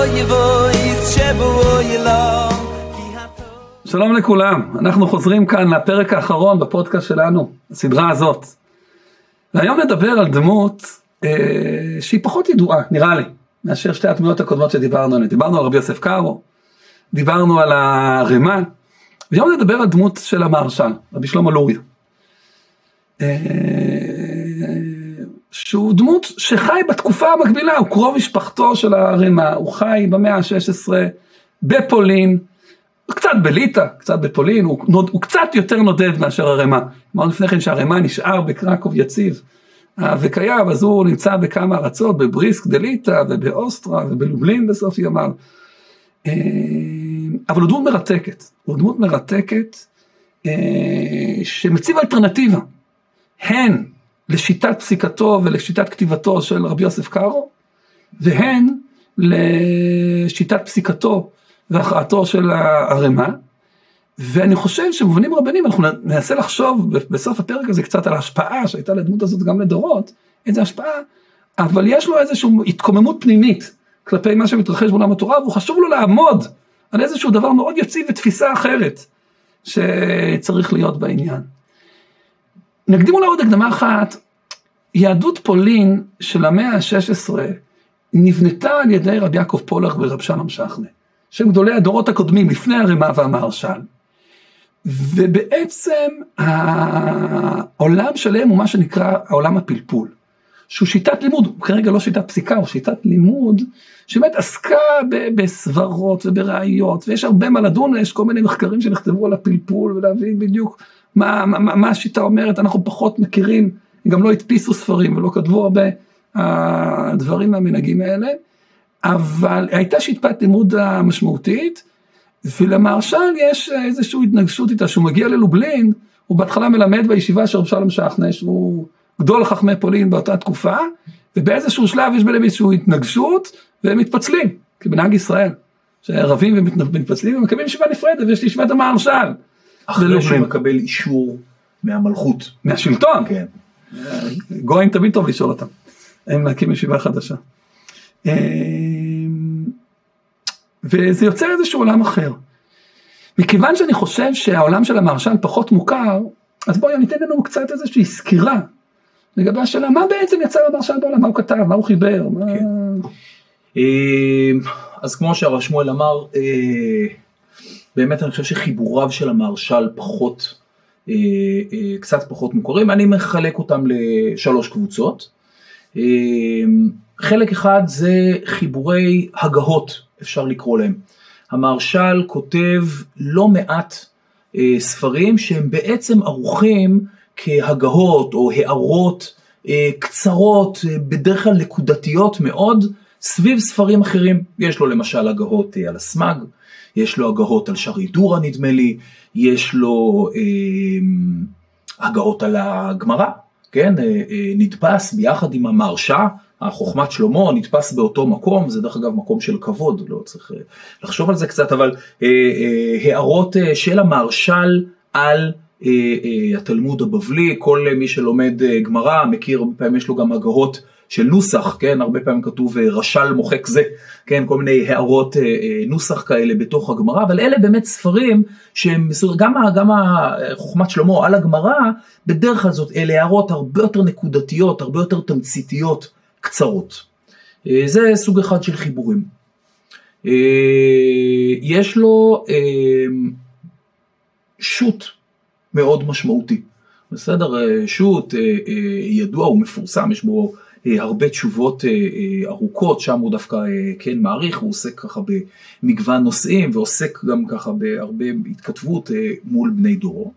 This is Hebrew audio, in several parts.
שלום לכולם, אנחנו חוזרים כאן לפרק האחרון בפודקאסט שלנו, הסדרה הזאת. והיום נדבר על דמות שהיא פחות ידועה, נראה לי, מאשר שתי הדמויות הקודמות שדיברנו עליהן. דיברנו על רבי יוסף קארו, דיברנו על הרמ"א, והיום נדבר על דמות של המהרש"ל, רבי שלמה לוריא. שהוא דמות שחי בתקופה המקבילה, הוא קרוב משפחתו של הרמ"א, הוא חי במאה ה-16 בפולין, קצת בליטא, קצת בפולין, הוא קצת יותר נודד מאשר הרמ"א. אמרנו לפני כן שהרמ"א נשאר בקרקוב יציב וקיים, אז הוא נמצא בכמה ארצות, בבריסק דליטא ובאוסטרה ובלובלין בסוף ימיו. אבל הוא דמות מרתקת, שמציב אלטרנטיבה, הן לשיטת פסיקתו ולשיטת כתיבתו של רבי יוסף קארו, והן לשיטת פסיקתו והכרעתו של הרמ"א. ואני חושב שמובנים רבנים, אנחנו ננסה לחשוב בסוף הפרק הזה קצת על ההשפעה שהייתה לדמות הזאת גם לדורות, איזו השפעה, אבל יש לו איזושהי התקוממות פנימית כלפי מה שמתרחש בעולם התורה, והוא חשוב לו לעמוד על איזשהו דבר מאוד יציב ותפיסה אחרת שצריך להיות בעניין. נקדים אולי עוד הקדמה אחת, יהדות פולין של המאה ה-16 נבנתה על ידי רבי יעקב פולאך ורב שלום שחנה, שהם גדולי הדורות הקודמים לפני הרמ"א והמהרש"ל, ובעצם העולם שלהם הוא מה שנקרא העולם הפלפול, שהוא שיטת לימוד, הוא כרגע לא שיטת פסיקה, הוא שיטת לימוד, שבאמת עסקה בסברות ובראיות, ויש הרבה מה לדון, יש כל מיני מחקרים שנכתבו על הפלפול, ולהבין בדיוק מה השיטה אומרת. אנחנו פחות מכירים, גם לא הדפיסו ספרים, ולא כתבו הרבה הדברים מהמנהגים האלה, אבל הייתה שיטת לימוד המשמעותית, ולמהרש"ל יש איזושהי התנגשות איתה, שהוא מגיע ללובלין, הוא בהתחלה מלמד בישיבה של רב שלום שחנה, שהוא גדול חכמי פולין באותה תקופה, ובאיזשהו שלב יש ביניהם איזושהי התנגשות, והם מתפצלים, כמנהג ישראל, שרבים ומתפצלים, ומקבלים ישיבה נפרדת, ויש ישיבת המהרש"ל. אחרי שהוא מקבל אישור מהמלכות. מהשלטון. כן. גויים תמיד טוב לשאול אותם. הם להקים ישיבה חדשה. וזה יוצר איזשהו עולם אחר. מכיוון שאני חושב שהעולם של המהרש"ל פחות מוכר, אז בואו ניתן לנו קצת איזושהי סקירה, לגבי השאלה, מה בעצם יצא למהרש"ל בעולם, מה הוא כתב, מה הוא חיבר, מה... אז כמו שהרב שמואל אמר, באמת אני חושב שחיבוריו של המהרש"ל פחות, קצת פחות מוכרים, אני מחלק אותם לשלוש קבוצות. חלק אחד זה חיבורי הגהות, אפשר לקרוא להם. המהרש"ל כותב לא מעט ספרים שהם בעצם ערוכים כהגהות או הערות קצרות, בדרך כלל נקודתיות מאוד, סביב ספרים אחרים. יש לו למשל הגהות על הסמ"ג, יש לו הגהות על שערי דורה נדמה לי, יש לו הגהות על הגמרא, כן? נדפס ביחד עם המהרש"א, החוכמת שלמה נתפס באותו מקום, זה דרך אגב מקום של כבוד, לא צריך לחשוב על זה קצת, אבל הערות של המהרש"ל על התלמוד הבבלי, כל מי שלומד גמרא מכיר, הרבה פעמים יש לו גם הגהות של נוסח, כן, הרבה פעמים כתוב רש"ל מוחק זה, כן, כל מיני הערות נוסח כאלה בתוך הגמרא, אבל אלה באמת ספרים שהם, גם חוכמת שלמה על הגמרא, בדרך כלל זאת, אלה הערות הרבה יותר נקודתיות, הרבה יותר תמציתיות, קצרות. זה סוג אחד של חיבורים. יש לו שו"ת מאוד משמעותי. בסדר, שו"ת ידוע ומפורסם, יש בו הרבה תשובות ארוכות, שם הוא דווקא כן מעריך, הוא עוסק ככה במגוון נושאים, ועוסק גם ככה בהרבה התכתבות מול בני דורו.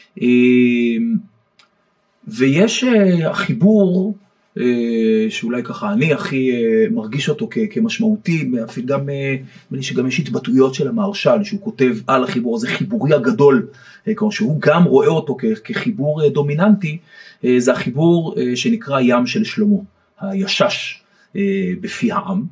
ויש החיבור, שאולי ככה אני הכי מרגיש אותו כמשמעותי, אפילו גם יש התבטאויות של המהרש"ל, שהוא כותב על החיבור הזה, חיבורי הגדול, כמו שהוא גם רואה אותו כחיבור דומיננטי, זה החיבור שנקרא ים של שלמה, הישש בפי העם,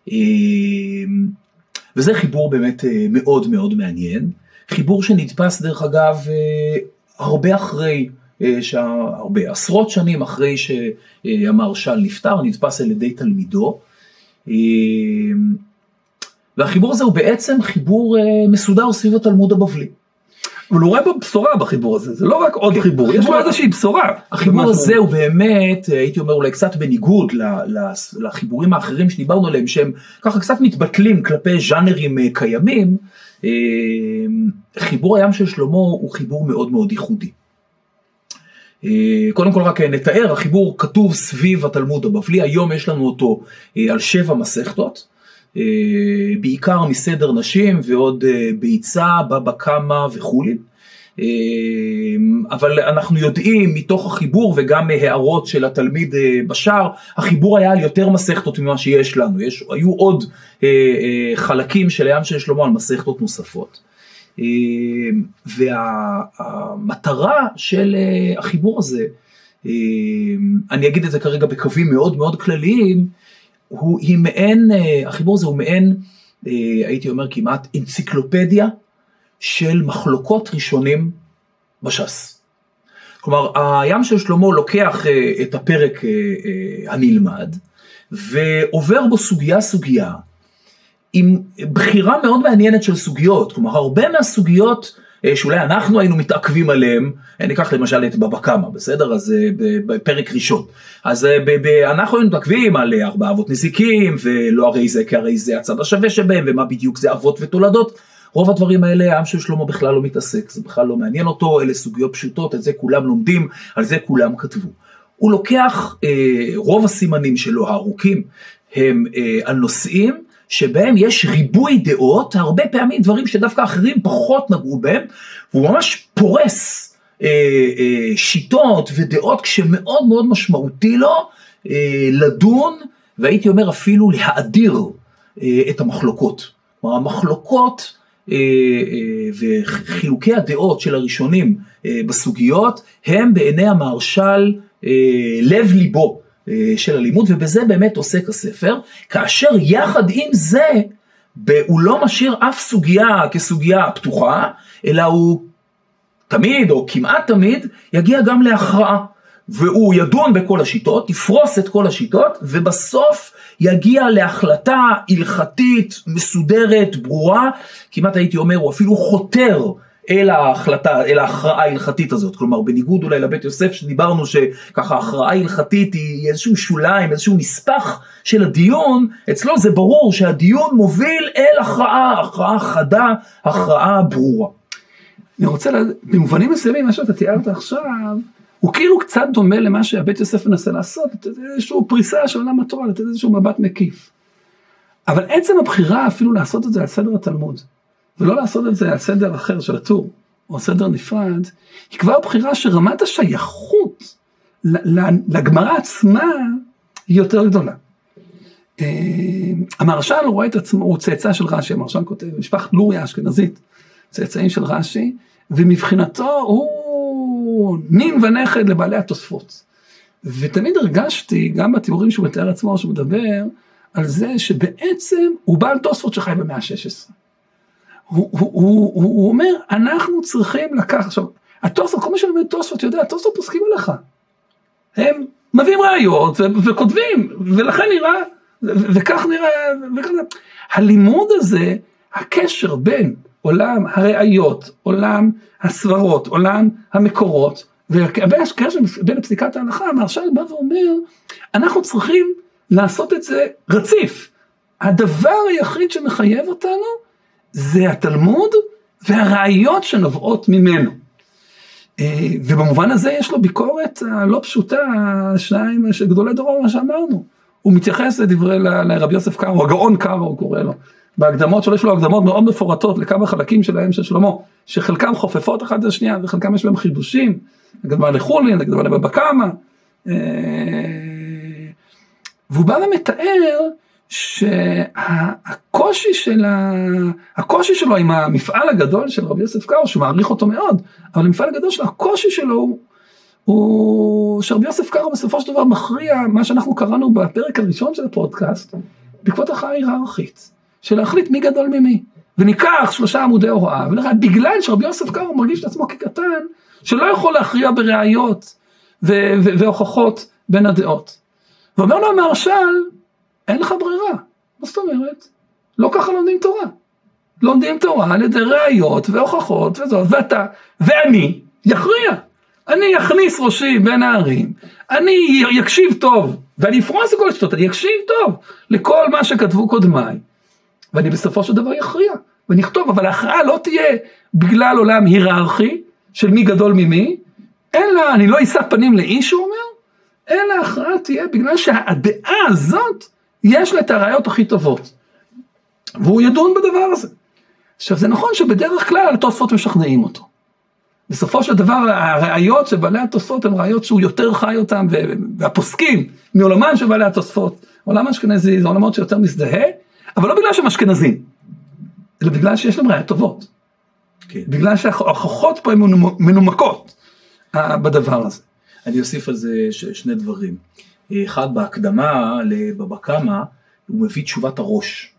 וזה חיבור באמת מאוד מאוד מעניין, חיבור שנדפס דרך אגב הרבה אחרי, הרבה עשרות שנים אחרי שהמהרש"ל נפטר, נדפס על ידי תלמידו, והחיבור הזה הוא בעצם חיבור מסודר סביב התלמוד הבבלי. אבל הוא רואה פה בשורה בחיבור הזה, זה לא רק עוד חיבור, יש לו איזושהי בשורה. החיבור הזה הוא באמת, הייתי אומר אולי קצת בניגוד לחיבורים האחרים שדיברנו עליהם, שהם ככה קצת מתבטלים כלפי ז'אנרים קיימים, חיבור הים של שלמה הוא חיבור מאוד מאוד ייחודי. קודם כל רק נתאר, החיבור כתוב סביב התלמוד הבבלי, היום יש לנו אותו על 7 מסכתות, בעיקר מסדר נשים ועוד ביצה, בבא קמא וכולי, אבל אנחנו יודעים מתוך החיבור וגם מהערות של התלמיד בשער, החיבור היה על יותר מסכתות ממה שיש לנו, היו עוד חלקים של הים של שלמה על מסכתות נוספות. והמטרה של החיבור הזה, אני אגיד את זה כרגע בקווים מאוד מאוד כלליים, היא מעין, החיבור הזה הוא מעין, הייתי אומר כמעט אנציקלופדיה של מחלוקות ראשונים בש"ס. כלומר, הים של שלמה לוקח את הפרק הנלמד, ועובר בו סוגיה סוגיה, עם בחירה מאוד מעניינת של סוגיות, כלומר הרבה מהסוגיות שאולי אנחנו היינו מתעכבים עליהם, ניקח למשל את בבא קמא, בסדר? אז בפרק ראשון, אז אנחנו היינו מתעכבים על 4 אבות נזיקים, ולא הרי זה כי הרי זה הצד השווה שבהם, ומה בדיוק זה אבות ותולדות, רוב הדברים האלה העם של שלמה בכלל לא מתעסק, זה בכלל לא מעניין אותו, אלה סוגיות פשוטות, את זה כולם לומדים, על זה כולם כתבו. הוא לוקח, רוב הסימנים שלו הארוכים, הם על נושאים, שבהם יש ריבוי דעות, הרבה פעמים דברים שדווקא אחרים פחות נגעו בהם, והוא ממש פורס שיטות ודעות כשמאוד מאוד משמעותי לו לדון, והייתי אומר אפילו להאדיר את המחלוקות. כלומר, המחלוקות וחילוקי הדעות של הראשונים בסוגיות, הם בעיני המהרש"ל לב ליבו של הלימוד, ובזה באמת עוסק הספר, כאשר יחד עם זה, הוא לא משאיר אף סוגיה כסוגיה פתוחה, אלא הוא תמיד או כמעט תמיד יגיע גם להכרעה, והוא ידון בכל השיטות, יפרוס את כל השיטות, ובסוף יגיע להחלטה הלכתית, מסודרת, ברורה, כמעט הייתי אומר, הוא אפילו חותר אל ההחלטה, אל ההכרעה ההלכתית הזאת, כלומר בניגוד אולי לבית יוסף שדיברנו שככה ההכרעה ההלכתית היא איזשהו שוליים, איזשהו נספח של הדיון, אצלו זה ברור שהדיון מוביל אל הכרעה חדה, הכרעה ברורה. אני רוצה, במובנים מסוימים, מה שאתה תיארת עכשיו, הוא כאילו קצת דומה למה שהבית יוסף מנסה לעשות, איזשהו פריסה של עולם התורה, לתת איזשהו מבט מקיף. אבל עצם הבחירה אפילו לעשות את זה על סדר התלמוד, ולא לעשות את זה על סדר אחר של הטור, או סדר נפרד, היא כבר בחירה שרמת השייכות לגמרא עצמה היא יותר גדולה. המהרש"ל רואה את עצמו, הוא צאצא של רש"י, המהרש"ל כותב, משפחת לוריה אשכנזית, צאצאים של רש"י, ומבחינתו הוא נין ונכד לבעלי התוספות. ותמיד הרגשתי, גם בתיאורים שהוא מתאר עצמו, שהוא מדבר, על זה שבעצם הוא בעל תוספות שחי במאה ה-16. הוא אומר, אנחנו צריכים לקחת, עכשיו, התוספות, כל מי שלומד תוספות, יודע, התוספות פוסקים עליך. הם מביאים ראיות וכותבים, ולכן נראה, וכך נראה, הלימוד הזה, הקשר בין עולם הראיות, עולם הסברות, עולם המקורות, והקשר בין פסיקת ההלכה, המהרש"ל בא ואומר, אנחנו צריכים לעשות את זה רציף. הדבר היחיד שמחייב אותנו, זה התלמוד והראיות שנובעות ממנו. ובמובן הזה יש לו ביקורת לא פשוטה, שניים של גדולי דורו, מה שאמרנו. הוא מתייחס לדברי לרבי יוסף קארו, הגאון קארו הוא קורא לו. בהקדמות שלו יש לו הקדמות מאוד מפורטות לכמה חלקים שלהם של שלמה, שחלקם חופפות אחת לשנייה, וחלקם יש להם חידושים, הקדמה לחולין, הקדמה לבבא קמא. והוא בא ומתאר שהקושי שלו עם המפעל הגדול של רבי יוסף קארו, שהוא מעריך אותו מאוד, אבל המפעל הגדול שלו, הקושי שלו הוא שרבי יוסף קארו בסופו של דבר מכריע מה שאנחנו קראנו בפרק הראשון של הפודקאסט, בעקבות הכרעה היררכית, של להחליט מי גדול ממי, וניקח 3 עמודי הוראה, בגלל שרבי יוסף קארו מרגיש את עצמו כקטן, שלא יכול להכריע בראיות והוכחות בין הדעות. ואומר לו המהרש"ל, אין לך ברירה. מה זאת אומרת? לא ככה לומדים תורה. לומדים תורה על ידי ראיות והוכחות וזאת, ואני יכריע. אני אכניס ראשי בין הערים, אני יקשיב טוב, ואני אפרוס לכל השטות, אני יקשיב טוב לכל מה שכתבו קודמיי, ואני בסופו של דבר יכריע, ואני אכתוב, אבל ההכרעה לא תהיה בגלל עולם היררכי, של מי גדול ממי, אלא, אני לא אשא פנים לאיש, הוא אומר, אלא ההכרעה תהיה בגלל שהדעה הזאת, יש לה את הראיות הכי טובות, והוא ידון בדבר הזה. עכשיו, זה נכון שבדרך כלל התוספות משכנעים אותו. בסופו של דבר, הראיות שבעלי התוספות הן ראיות שהוא יותר חי אותם, והפוסקים מעולמן של בעלי התוספות, עולם אשכנזי זה עולמות שיותר מזדהה, אבל לא בגלל שהם אשכנזים, אלא בגלל שיש להם ראיות טובות. כן. בגלל שההוכחות פה הן מנומקות בדבר הזה. אני אוסיף על זה שני דברים. אחד, בהקדמה לבבא קמא, הוא מביא תשובת הראש,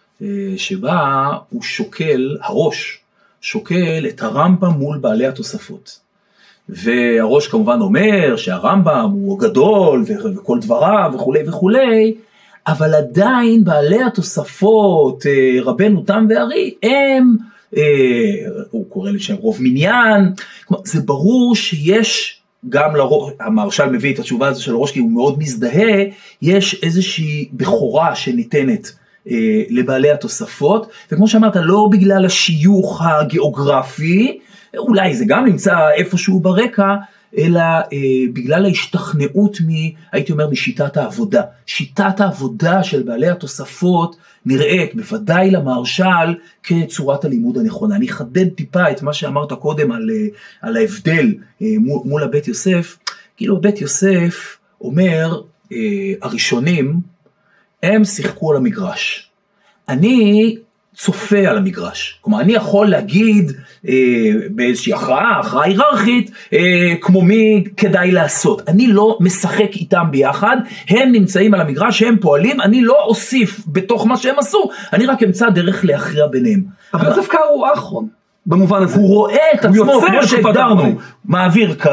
שבה הוא שוקל, הראש, שוקל את הרמב"ם מול בעלי התוספות. והראש כמובן אומר שהרמב"ם הוא גדול וכל דבריו וכולי וכולי, אבל עדיין בעלי התוספות, רבנו תם וארי, הם, הוא קורא לשם רוב מניין, כלומר, זה ברור שיש גם לראש, המהרש"ל מביא את התשובה הזו של הראש כי הוא מאוד מזדהה, יש איזושהי בכורה שניתנת לבעלי התוספות, וכמו שאמרת, לא בגלל השיוך הגיאוגרפי, אולי זה גם נמצא איפשהו ברקע, אלא בגלל ההשתכנעות הייתי אומר, משיטת העבודה. שיטת העבודה של בעלי התוספות נראית בוודאי למהרש"ל כצורת הלימוד הנכונה. אני אחדד טיפה את מה שאמרת קודם על ההבדל מול הבית יוסף. כאילו בית יוסף אומר, הראשונים, הם שיחקו על המגרש. אני צופה על המגרש. כלומר, אני יכול להגיד באיזושהי הכרעה היררכית, כמו מי כדאי לעשות. אני לא משחק איתם ביחד, הם נמצאים על המגרש, הם פועלים, אני לא אוסיף בתוך מה שהם עשו, אני רק אמצא דרך להכריע ביניהם. אבל דווקא הוא אחרון. במובן הזה. הוא רואה את עצמו, כמו שהגדרנו, מעביר קו,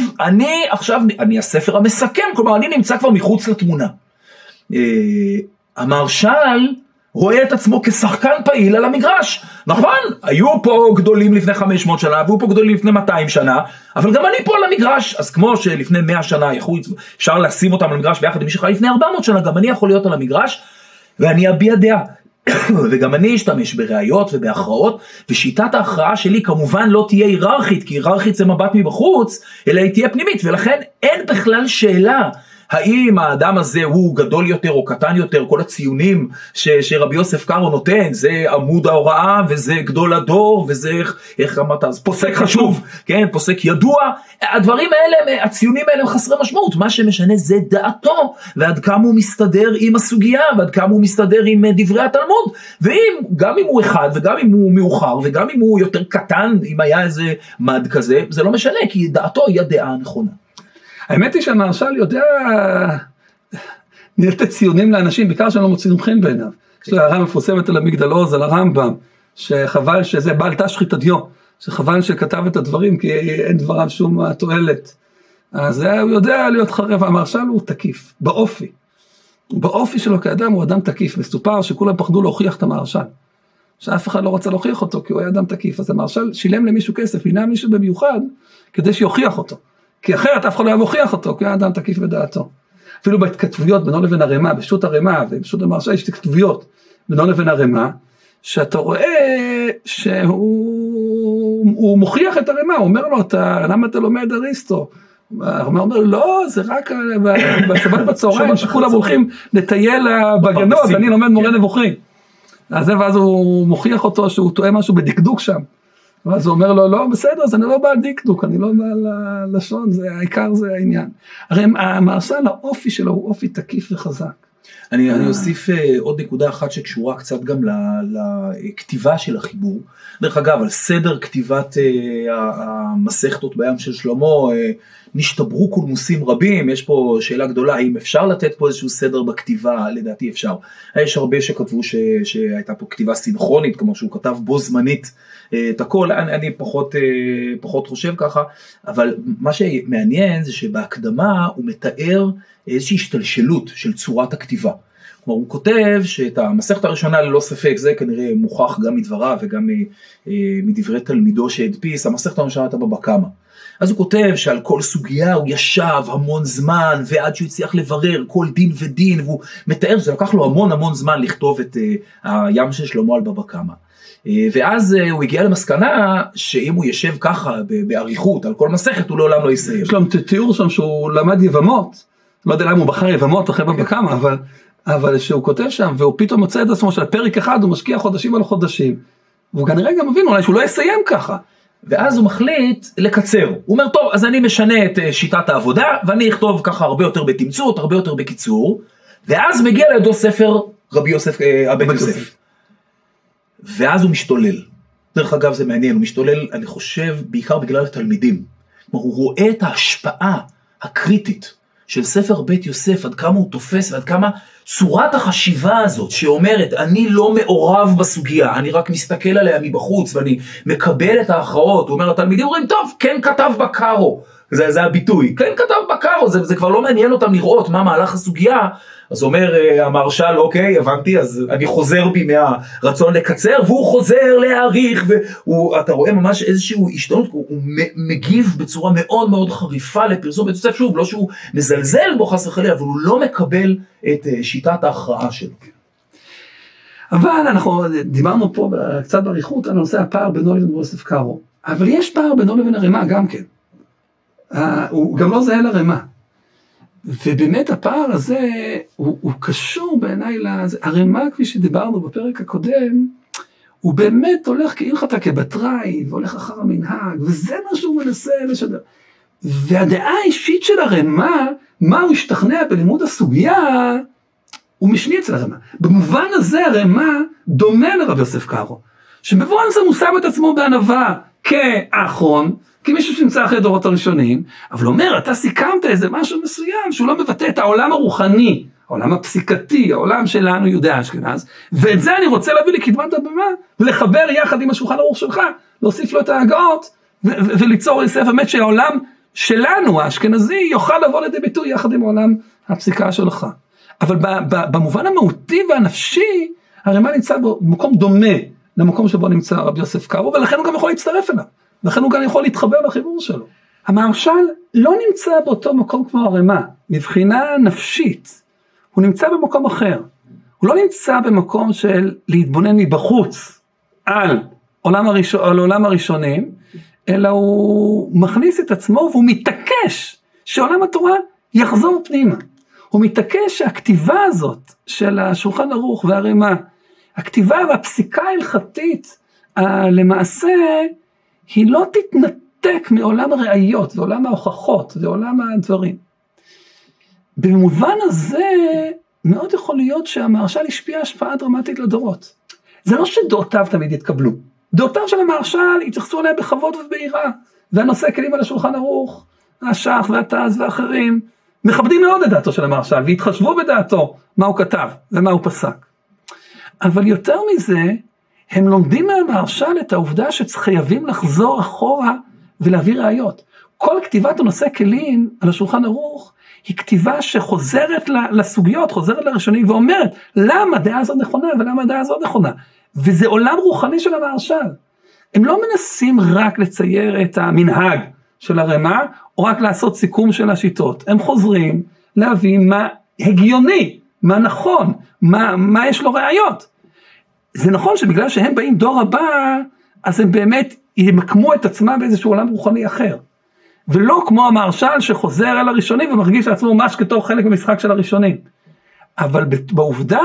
אני הספר המסכם, כלומר, אני נמצא כבר מחוץ לתמונה. המהרש"ל רואה את עצמו כשחקן פעיל על המגרש. נכון, היו פה גדולים לפני 500 שנה, והיו פה גדולים לפני 200 שנה, אבל גם אני פה על המגרש. אז כמו שלפני 100 שנה אפשר לשים אותם על המגרש ביחד עם מי שחי לפני 400 שנה, גם אני יכול להיות על המגרש, ואני אביע דעה. וגם אני אשתמש בראיות ובהכרעות, ושיטת ההכרעה שלי כמובן לא תהיה היררכית, כי היררכית זה מבט מבחוץ, אלא היא תהיה פנימית, ולכן אין בכלל שאלה, האם האדם הזה הוא גדול יותר או קטן יותר, כל הציונים שרבי יוסף קארו נותן, זה עמוד ההוראה, וזה גדול הדור, וזה, איך אמרת, אז פוסק חשוב, כן, פוסק ידוע, הדברים האלה, הציונים האלה הם חסרי משמעות, מה שמשנה זה דעתו, ועד כמה הוא מסתדר עם הסוגיה, ועד כמה הוא מסתדר עם דברי התלמוד, גם אם הוא אחד, וגם אם הוא מאוחר, וגם אם הוא יותר קטן, אם היה איזה מד כזה, זה לא משנה, כי דעתו היא הדעה הנכונה. האמת היא שהמהרש"ל יודע לתת ציונים לאנשים, בעיקר שלא מוצאים חן בעיניו. יש לו הערה מפורסמת על המגדל עוז, על הרמב"ם, שחבל שזה בעל תשחית הדיו, שחבל שכתב את הדברים, כי אין דבריו שום תועלת. אז הוא יודע להיות חרב, המהרש"ל הוא תקיף, באופי. באופי שלו כאדם הוא אדם תקיף, מסופר שכולם פחדו להוכיח את המהרש"ל. שאף אחד לא רצה להוכיח אותו, כי הוא היה אדם תקיף. אז המהרש"ל שילם למישהו כסף, מינה מישהו במיוחד, כדי שיוכיח אותו. כי אחרת אף אחד לא היה מוכיח אותו, כי הוא היה אדם תקיף בדעתו. אפילו בהתכתבויות בינו לבין הרמ"א, בשו"ת הרמ"א, ובשו"ת המהרש"ל יש התכתבויות בינו לבין הרמ"א, שאתה רואה שהוא מוכיח את הרמ"א, הוא אומר לו, למה אתה לומד אריסטו? הרמ"א אומר, לא, זה רק בשבת בצהריים, שכולם הולכים לטייל בגנות, אני לומד מורה נבוכים. ואז הוא מוכיח אותו שהוא טועה משהו בדקדוק שם. ואז הוא אומר לו, לא, בסדר, אז אני לא בעל דקדוק, אני לא בעל לשון, העיקר זה העניין. הרי המהרש"ל, האופי שלו הוא אופי תקיף וחזק. אני אוסיף עוד נקודה אחת שקשורה קצת גם לכתיבה של החיבור. דרך אגב, על סדר כתיבת המסכתות בים של שלמה, נשתברו קולמוסים רבים, יש פה שאלה גדולה, האם אפשר לתת פה איזשהו סדר בכתיבה? לדעתי אפשר. יש הרבה שכתבו שהייתה פה כתיבה סינכרונית, כמו שהוא כתב בו זמנית את הכל, אני פחות חושב ככה, אבל מה שמעניין זה שבהקדמה הוא מתאר איזושהי השתלשלות של צורת הכתיבה. כלומר הוא כותב שאת המסכת הראשונה ללא ספק, זה כנראה מוכח גם מדבריו וגם מדברי תלמידו שהדפיס, המסכת הראשונה הייתה בבא קמא. אז הוא כותב שעל כל סוגיה הוא ישב המון זמן, ועד שהוא הצליח לברר כל דין ודין, והוא מתאר שזה לקח לו המון זמן לכתוב את הים של שלמה על בבא קמא. ואז הוא הגיע למסקנה שאם הוא ישב ככה בעריכות על כל מסכת, הוא לעולם לא יסיים. יש לו תיאור שם שהוא למד יבמות, לא יודע למה הוא בחר יבמות אחרי בבא קמא, אבל שהוא כותב שם, והוא פתאום מוצא את עצמו של פרק אחד, הוא משקיע חודשים על חודשים, והוא כנראה גם מבין אולי שהוא לא יסיים ככה. ואז הוא מחליט לקצר, הוא אומר טוב, אז אני משנה את שיטת העבודה, ואני אכתוב ככה הרבה יותר בתמצות, הרבה יותר בקיצור, ואז מגיע לידו ספר רבי יוסף, הבן יוסף. ואז הוא משתולל. דרך אגב זה מעניין, הוא משתולל, אני חושב, בעיקר בגלל התלמידים. כלומר, הוא רואה את ההשפעה הקריטית של ספר בית יוסף, עד כמה הוא תופס, ועד כמה צורת החשיבה הזאת, שאומרת, אני לא מעורב בסוגיה, אני רק מסתכל עליה מבחוץ, ואני מקבל את ההכרעות. הוא אומר, התלמידים אומרים, טוב, כן כתב בקארו. זה הביטוי, כן כתב בקארו, זה כבר לא מעניין אותם לראות מה מהלך הסוגיה. אז אומר המהרש"ל, אוקיי, הבנתי, אז אני חוזר בי מהרצון לקצר, והוא חוזר להאריך, ואתה רואה ממש איזשהו השתנות, הוא מגיב בצורה מאוד חריפה לפרסום בית יוסף, שוב, לא שהוא מזלזל בו חס וחלילה, אבל הוא לא מקבל את שיטת ההכרעה שלו. אבל אנחנו דיברנו פה קצת בעריכות על נושא הפער בינו לבין יוסף קארו, אבל יש פער בינו לבין הרמ"א גם כן. הוא גם לא זהה לרמ"א. ובאמת הפער הזה הוא קשור בעיניי לזה. הרמ"א, כפי שדיברנו בפרק הקודם, הוא באמת הולך כהלכתא כבתראי, והולך אחר המנהג, וזה מה שהוא מנסה לשדר. והדעה האישית של הרמ"א, מה הוא השתכנע בלימוד הסוגיה, הוא משני אצל הרמ"א. במובן הזה הרמ"א דומה לרבי יוסף קארו, שבמובן הזה הוא שם את עצמו בענווה כאחרון, כמישהו שנמצא אחרי דורות הראשונים, אבל אומר, אתה סיכמת איזה משהו מסוים, שהוא לא מבטא את העולם הרוחני, העולם הפסיקתי, העולם שלנו יהודי אשכנז, ואת זה אני רוצה להביא לקדמת הבמה, ולחבר יחד עם השולחן ערוך שלך, להוסיף לו את ההגאות, וליצור ספר באמת שהעולם שלנו, האשכנזי, יוכל לבוא לידי ביטוי יחד עם העולם הפסיקה שלך. אבל במובן המהותי והנפשי, הרמ"א נמצא במקום דומה למקום שבו נמצא רבי יוסף קארו, ולכן הוא גם יכול להצטרף אליו. לכן הוא גם יכול להתחבר לחיבור שלו. המהרש"ל לא נמצא באותו מקום כמו הרמ"א, מבחינה נפשית. הוא נמצא במקום אחר. הוא לא נמצא במקום של להתבונן מבחוץ על עולם הראשונים, אלא הוא מכניס את עצמו והוא מתעקש שעולם התורה יחזור פנימה. הוא מתעקש שהכתיבה הזאת של השולחן ערוך והרמ"א, הכתיבה והפסיקה ההלכתית למעשה, היא לא תתנתק מעולם הראיות, ועולם ההוכחות, ועולם הדברים. במובן הזה, מאוד יכול להיות שהמהרש"ל השפיע השפעה דרמטית לדורות. זה לא שדעותיו תמיד יתקבלו. דעותיו של המהרש"ל התייחסו עליהם בכבוד וביראה, והנושא כלים על השולחן ערוך, השח והתז ואחרים, מכבדים מאוד את דעתו של המהרש"ל, והתחשבו בדעתו מה הוא כתב ומה הוא פסק. אבל יותר מזה, הם לומדים מהמהרש"ל את העובדה שחייבים לחזור אחורה ולהביא ראיות. כל כתיבת הנושא כלים על השולחן ערוך היא כתיבה שחוזרת לסוגיות, חוזרת לראשונים ואומרת למה הדעה הזאת נכונה ולמה הדעה הזאת נכונה. וזה עולם רוחני של המהרש"ל. הם לא מנסים רק לצייר את המנהג של הרמ"א או רק לעשות סיכום של השיטות. הם חוזרים להבין מה הגיוני, מה נכון, מה יש לו ראיות. זה נכון שבגלל שהם באים דור הבא, אז הם באמת ימקמו את עצמם באיזשהו עולם רוחני אחר. ולא כמו המהרש"ל שחוזר אל הראשונים ומרגיש לעצמו ממש כתור חלק במשחק של הראשונים. אבל בעובדה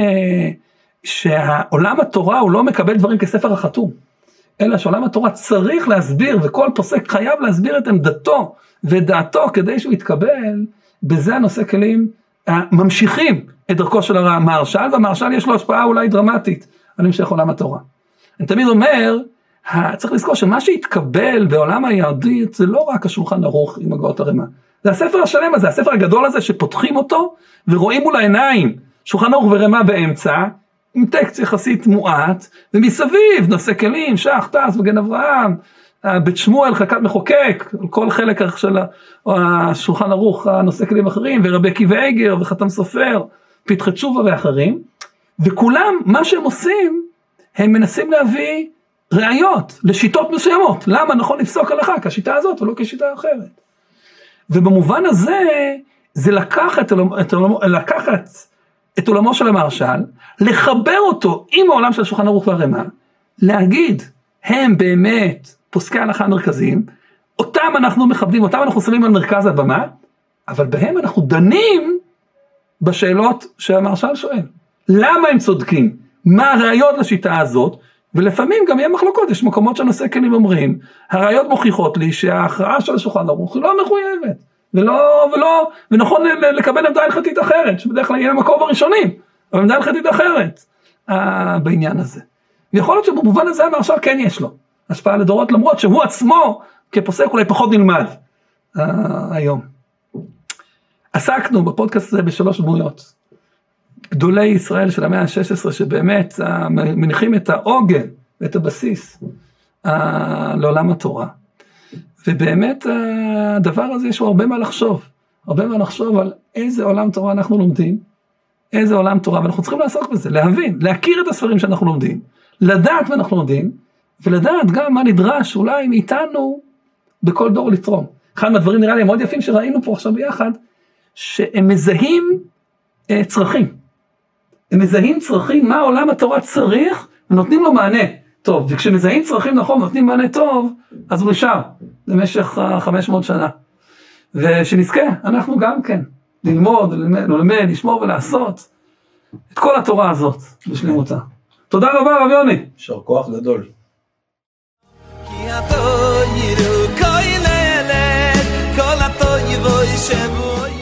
שהעולם התורה הוא לא מקבל דברים כספר החתום, אלא שעולם התורה צריך להסביר, וכל פוסק חייב להסביר את עמדתו ודעתו כדי שהוא יתקבל, בזה הנושא כלים ממשיכים את דרכו של המהרש"ל, והמהרש"ל יש לו השפעה אולי דרמטית על המשך עולם התורה. אני תמיד אומר, צריך לזכור שמה שהתקבל בעולם היהודי, זה לא רק השולחן ערוך עם הגאות הרמ"א, זה הספר השלם הזה, הספר הגדול הזה שפותחים אותו, ורואים מול העיניים, שולחן ערוך ורמ"א באמצע, עם טקסט יחסית מועט, ומסביב נושא כלים, שח, תעש, מגן אברהם, בית שמואל, חלקת מחוקק, כל חלק של השולחן ערוך, נושא כלים אחרים, ורבי עקיבא איגר, וחתם סופר, פתחי תשובה ואחרים, וכולם, מה שהם עושים, הם מנסים להביא ראיות לשיטות מסוימות. למה נכון לפסוק הלכה כשיטה הזאת ולא כשיטה אחרת? ובמובן הזה, זה לקחת את עולמו של המהרש"ל, לחבר אותו עם העולם של השולחן ערוך והרמ"א, להגיד, הם באמת פוסקי ההלכה המרכזיים, אותם אנחנו מכבדים, אותם אנחנו שמים על מרכז הבמה, אבל בהם אנחנו דנים בשאלות שהמהרש"ל שואל. למה הם צודקים? מה הראיות לשיטה הזאת? ולפעמים גם יהיה מחלוקות, יש מקומות שהנושא כלים אומרים, הראיות מוכיחות לי שההכרעה של השולחן ערוך היא לא מחויבת, ונכון לקבל עמדה הלכתית אחרת, שבדרך כלל יהיה מקום הראשונים, אבל עמדה הלכתית אחרת בעניין הזה. ויכול להיות שבמובן הזה המהרש"ל כן יש לו השפעה לדורות, למרות שהוא עצמו כפוסק אולי פחות נלמד היום. עסקנו בפודקאסט הזה בשלוש דמויות, גדולי ישראל של המאה ה-16, שבאמת מניחים את העוגן ואת הבסיס לעולם התורה. ובאמת הדבר הזה יש לו הרבה מה לחשוב על איזה עולם תורה אנחנו לומדים, איזה עולם תורה, ואנחנו צריכים לעסוק בזה, להבין, להכיר את הספרים שאנחנו לומדים, לדעת מה אנחנו לומדים, ולדעת גם מה נדרש אולי מאיתנו בכל דור לתרום. אחד מהדברים נראה לי מאוד יפים שראינו פה עכשיו ביחד, שהם מזהים צרכים. הם מזהים צרכים, מה עולם התורה צריך, ונותנים לו מענה טוב. וכשמזהים צרכים נכון, נותנים מענה טוב, אז הוא נשאר במשך 500 שנה. ושנזכה, אנחנו גם כן, ללמוד, לשמור ולעשות את כל התורה הזאת בשלמותה. תודה רבה רב יוני. יישר כוח גדול. כי אתה ירו כל הלב, כל אתה יבוא שבוי